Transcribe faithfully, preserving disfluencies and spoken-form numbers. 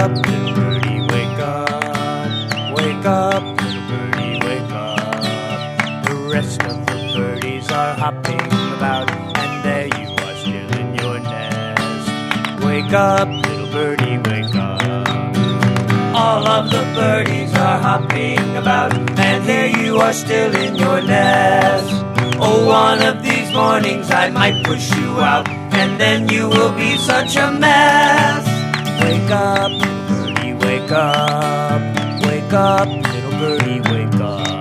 up, little birdie, wake up. Wake up, little birdie, wake up. The rest of the birdies are hopping about, and there you are still in your nest. Wake up, little birdie, wake up. All of the birdies are hopping about, and here you are still in your nest. Oh, one of these mornings I might push you out, and then you will be such a mess. Wake up, little birdie, wake up. Wake up, little birdie, wake up.